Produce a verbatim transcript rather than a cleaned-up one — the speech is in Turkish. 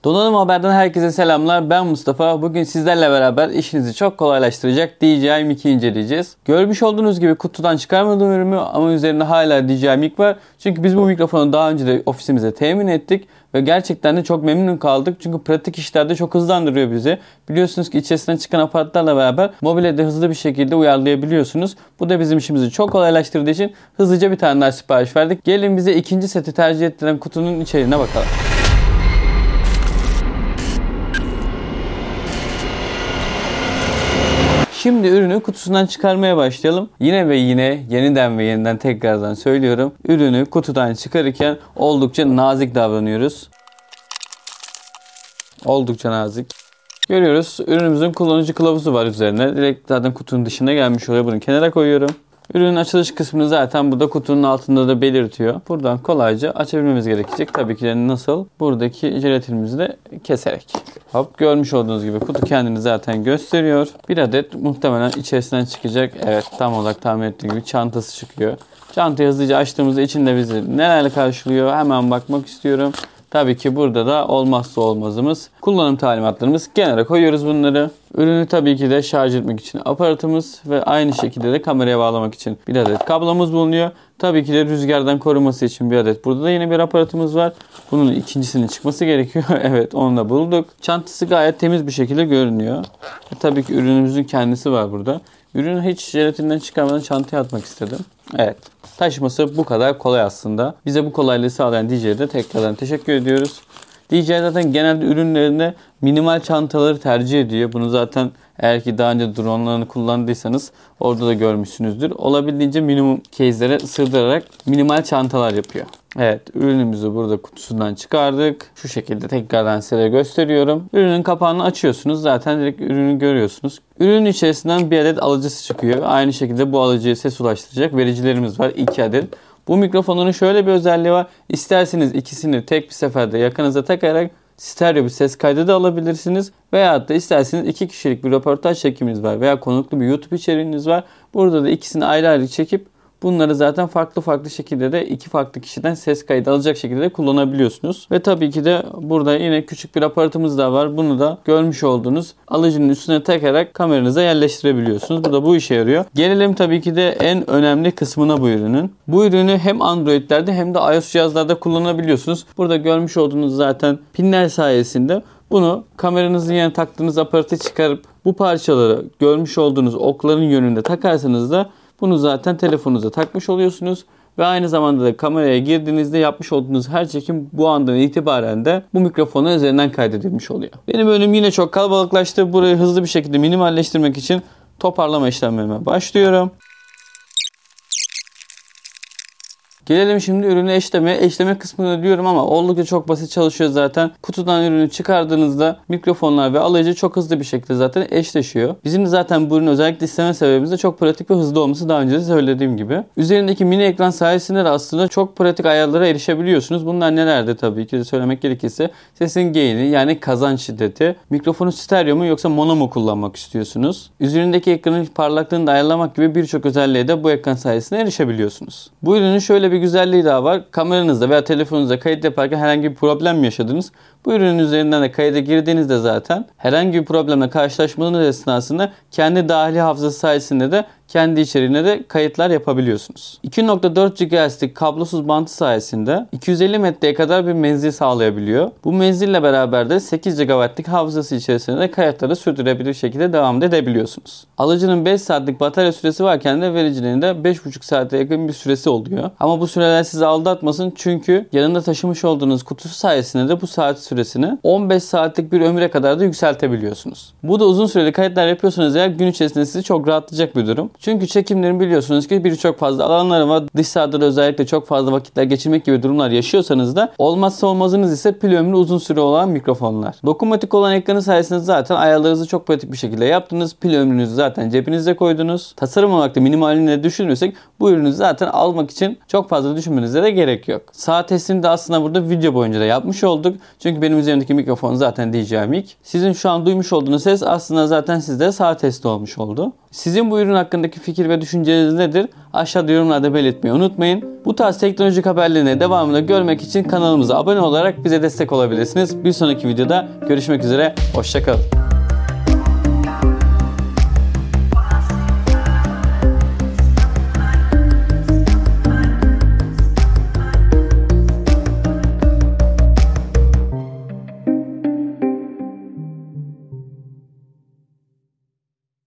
Donanım Haber'den herkese selamlar. Ben Mustafa. Bugün sizlerle beraber işinizi çok kolaylaştıracak D J I Mic'i inceleyeceğiz. Görmüş olduğunuz gibi kutudan çıkarmadığım ürünü ama üzerinde hala D J I Mic var. Çünkü biz bu mikrofonu daha önce de ofisimize temin ettik. Ve gerçekten de çok memnun kaldık. Çünkü pratik işlerde çok hızlandırıyor bizi. Biliyorsunuz ki içerisinden çıkan aparatlarla beraber mobile de hızlı bir şekilde uyarlayabiliyorsunuz. Bu da bizim işimizi çok kolaylaştırdığı için hızlıca bir tane daha sipariş verdik. Gelin bize ikinci seti tercih ettiren kutunun içeriğine bakalım. Şimdi ürünü kutusundan çıkarmaya başlayalım. Yine ve yine yeniden ve yeniden tekrardan söylüyorum. Ürünü kutudan çıkarırken oldukça nazik davranıyoruz. Oldukça nazik. Görüyoruz. Ürünümüzün kullanıcı kılavuzu var üzerine. Direkt zaten kutunun dışına gelmiş oluyor. Bunu kenara koyuyorum. Ürünün açılış kısmını zaten burada kutunun altında da belirtiyor. Buradan kolayca açabilmemiz gerekecek. Tabii ki de nasıl? Buradaki jelatinimizi de keserek. Hop, görmüş olduğunuz gibi kutu kendini zaten gösteriyor. Bir adet muhtemelen içerisinden çıkacak. Evet, tam olarak tahmin ettiğim gibi çantası çıkıyor. Çantayı hızlıca açtığımızda içinde bizi nelerle karşılıyor hemen bakmak istiyorum. Tabii ki burada da olmazsa olmazımız kullanım talimatlarımız. Kenara koyuyoruz bunları. Ürünü tabii ki de şarj etmek için aparatımız ve aynı şekilde de kameraya bağlamak için bir adet kablomuz bulunuyor. Tabii ki de rüzgardan korunması için bir adet burada da yine bir aparatımız var. Bunun ikincisinin çıkması gerekiyor. Evet, onu da bulduk. Çantası gayet temiz bir şekilde görünüyor. E, tabii ki ürünümüzün kendisi var burada. Ürünü hiç jelatinden çıkarmadan çantaya atmak istedim. Evet. Taşıması bu kadar kolay aslında. Bize bu kolaylığı sağlayan D J'ye de tekrardan teşekkür ediyoruz. D J I zaten genelde ürünlerinde minimal çantaları tercih ediyor. Bunu zaten eğer ki daha önce drone'larını kullandıysanız orada da görmüşsünüzdür. Olabildiğince minimum case'lere sığdırarak minimal çantalar yapıyor. Evet, ürünümüzü burada kutusundan çıkardık. Şu şekilde tekrardan size gösteriyorum. Ürünün kapağını açıyorsunuz. Zaten direkt ürünü görüyorsunuz. Ürünün içerisinden bir adet alıcısı çıkıyor. Aynı şekilde bu alıcıya ses ulaştıracak vericilerimiz var. iki adet. Bu mikrofonun şöyle bir özelliği var. İsterseniz ikisini tek bir seferde yakınıza takarak stereo bir ses kaydı da alabilirsiniz. Veyahut da isterseniz iki kişilik bir röportaj çekiminiz var veya konuklu bir YouTube içeriğiniz var. Burada da ikisini ayrı ayrı çekip bunları zaten farklı farklı şekilde de iki farklı kişiden ses kaydı alacak şekilde de kullanabiliyorsunuz. Ve tabii ki de burada yine küçük bir aparatımız da var. Bunu da görmüş olduğunuz alıcının üstüne takarak kameranıza yerleştirebiliyorsunuz. Bu da bu işe yarıyor. Gelelim tabii ki de en önemli kısmına bu ürünün. Bu ürünü hem Android'lerde hem de iOS cihazlarda kullanabiliyorsunuz. Burada görmüş olduğunuz zaten pinler sayesinde bunu kameranızın yanına taktığınız aparatı çıkarıp bu parçaları görmüş olduğunuz okların yönünde takarsanız da bunu zaten telefonunuza takmış oluyorsunuz. Ve aynı zamanda da kameraya girdiğinizde yapmış olduğunuz her çekim bu andan itibaren de bu mikrofonun üzerinden kaydedilmiş oluyor. Benim önüm yine çok kalabalıklaştı. Burayı hızlı bir şekilde minimalleştirmek için toparlama işlemlerime başlıyorum. Gelelim şimdi ürünü eşlemeye. Eşleme kısmını diyorum ama oldukça çok basit çalışıyor zaten. Kutudan ürünü çıkardığınızda mikrofonlar ve alıcı çok hızlı bir şekilde zaten eşleşiyor. Bizim de zaten bu ürünü özellikle isteme sebebimiz de çok pratik ve hızlı olması, daha önce de söylediğim gibi. Üzerindeki mini ekran sayesinde de aslında çok pratik ayarlara erişebiliyorsunuz. Bunlar nelerdi tabii ki de söylemek gerekirse. Sesin gain'i yani kazanç şiddeti. Mikrofonu stereo mu yoksa mono mu kullanmak istiyorsunuz? Üzerindeki ekranın parlaklığını da ayarlamak gibi birçok özelliğe de bu ekran sayesinde erişebiliyorsunuz. Bu ürünün şöyle bir güzelliği daha var. Kameranızda veya telefonunuzda kayıt yaparken herhangi bir problem mi yaşadınız? Bu ürünün üzerinden de kayda girdiğinizde zaten herhangi bir problemle karşılaşmanız esnasında kendi dahili hafızası sayesinde de kendi içeriğine de kayıtlar yapabiliyorsunuz. iki nokta dört gigahertz'lik kablosuz bantı sayesinde iki yüz elli metreye kadar bir menzil sağlayabiliyor. Bu menzille beraber de sekiz gigabaytlık hafızası içerisinde de kayıtları sürdürebilir şekilde devam edebiliyorsunuz. Alıcının beş saatlik batarya süresi varken de vericinin de beş buçuk saate yakın bir süresi oluyor. Ama bu süreler sizi aldatmasın, çünkü yanında taşımış olduğunuz kutusu sayesinde de bu saat süresini on beş saatlik bir ömre kadar da yükseltebiliyorsunuz. Bu da uzun süreli kayıtlar yapıyorsanız eğer gün içerisinde sizi çok rahatlayacak bir durum. Çünkü çekimlerin biliyorsunuz ki birçok fazla alanları var. Dış sahada da özellikle çok fazla vakitler geçirmek gibi durumlar yaşıyorsanız da olmazsa olmazınız ise pil ömrü uzun süre olan mikrofonlar. Dokunmatik olan ekranı sayesinde zaten ayarlarınızı çok pratik bir şekilde yaptınız. Pil ömrünüzü zaten cebinizde koydunuz. Tasarım olarak da minimalini düşünürsek bu ürünü zaten almak için çok fazla düşünmenize de gerek yok. Saat testini de aslında burada video boyunca da yapmış olduk. Çünkü benim üzerimdeki mikrofon zaten D J I mic. Sizin şu an duymuş olduğunuz ses aslında zaten sizde sağ testi olmuş oldu. Sizin bu ürün hakkındaki fikir ve düşünceleriniz nedir? Aşağıda yorumlarda belirtmeyi unutmayın. Bu tarz teknolojik haberlerine devamını görmek için kanalımıza abone olarak bize destek olabilirsiniz. Bir sonraki videoda görüşmek üzere. Hoşça kalın.